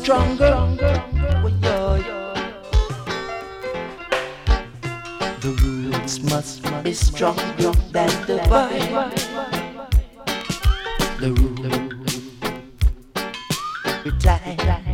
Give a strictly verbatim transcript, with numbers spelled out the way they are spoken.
stronger. Oh, yeah. The roots must be stronger than the vine. The roots reply.